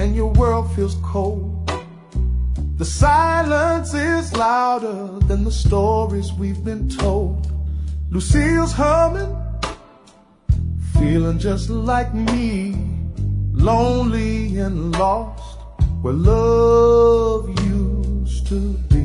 and your world feels cold. The silence is louder than the stories we've been told. Lucille's humming, feeling just like me, lonely and lost where love used to be.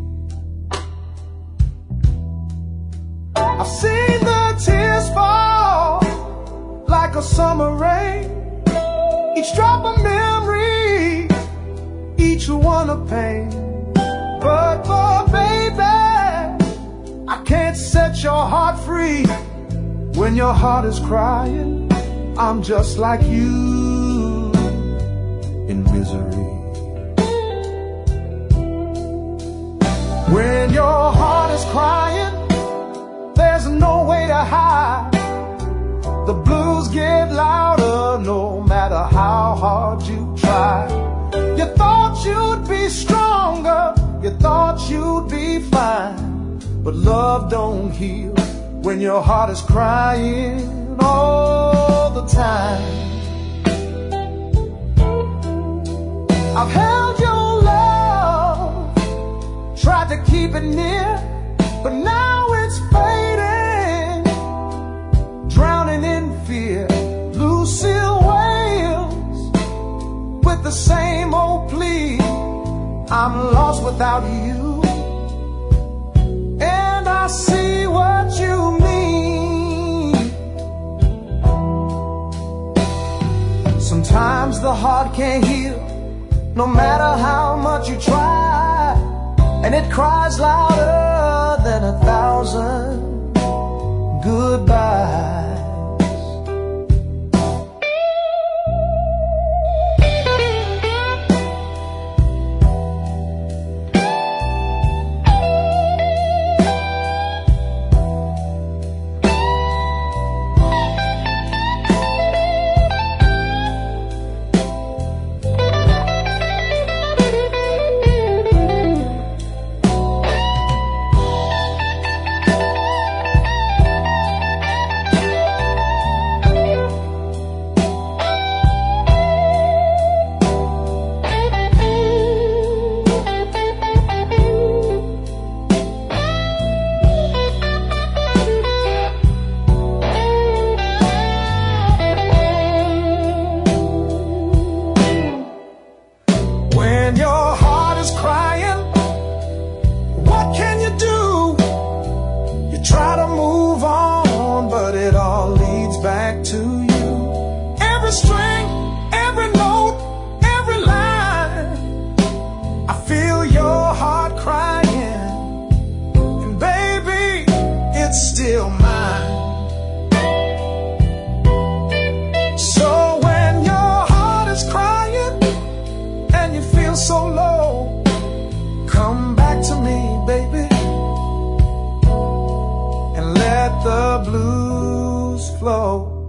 I've seen the tears fall like a summer rain, each drop a memory, each one a pain. But baby, I can't set your heart free. When your heart is crying, I'm just like you in misery. When your heart is crying, there's no way to hide. The blues get louder no matter how hard you try. You thought you'd be stronger, you thought you'd be fine, but love don't heal when your heart is crying all the time. I've held your love, tried to keep it near, but now it's fading, drowning in fear. Lucille wails with the same old plea, I'm lost without you, and I see what you mean. Sometimes the heart can't heal, no matter how much you try, and it cries louder than 1,000 goodbyes. When your heart is crying, what can you do? You try to move on, but it all leads back to you. Every string, every note, every line, I feel your heart crying, and baby, it's still mine. So low, come back to me, baby, and let the blues flow.